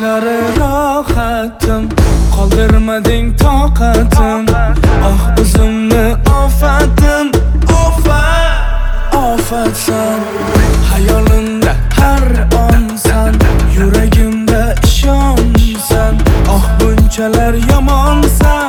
Qarashlari rohatim, qoldirmading toqatim. Oh o'zimni ofatim, ofatsan. Hayolimda har onsan, yuragimda ishonsan. Oh bunchalar yomonsan,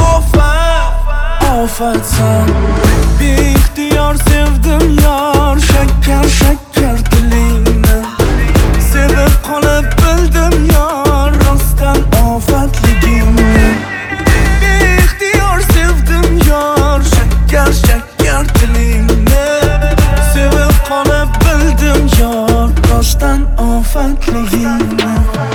ofatsan. Beixtiyor sevdim yor, shakkar shakkar tilingni. Sevib qolib bildim yor, rostdan ofatligingni. Beixtiyor sevdim yor, shakkar shakkar tilingni. Sevib qolib bildim yor, rostdan ofatligingni.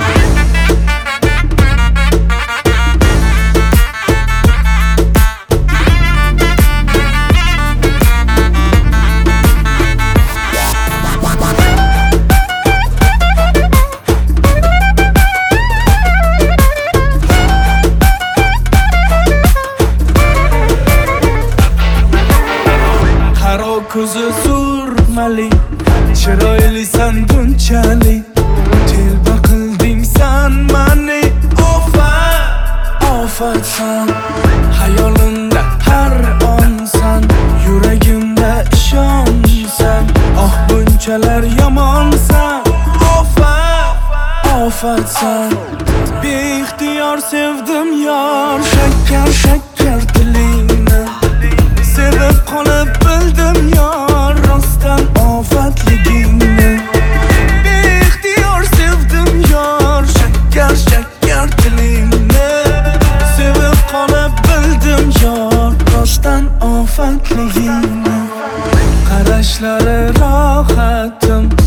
Ko'zi surmali, chiroylisan bunchalik. Telba qilding san mani, ofatsan. Hayolimda har onsan, yuragimda ishonsan. Oh bunchalar yomonsan, ofatsan. Beixtiyor sevdim yor, shakkar shakkar tilingni. Sevib qolib bildim yor, rostdan ofatligingni. Beixtiyor sevdim yor, shakkar shakkar tilingni. Sevib qolib bildim yor, rostdan ofatligingni. Qarashlari rohatim,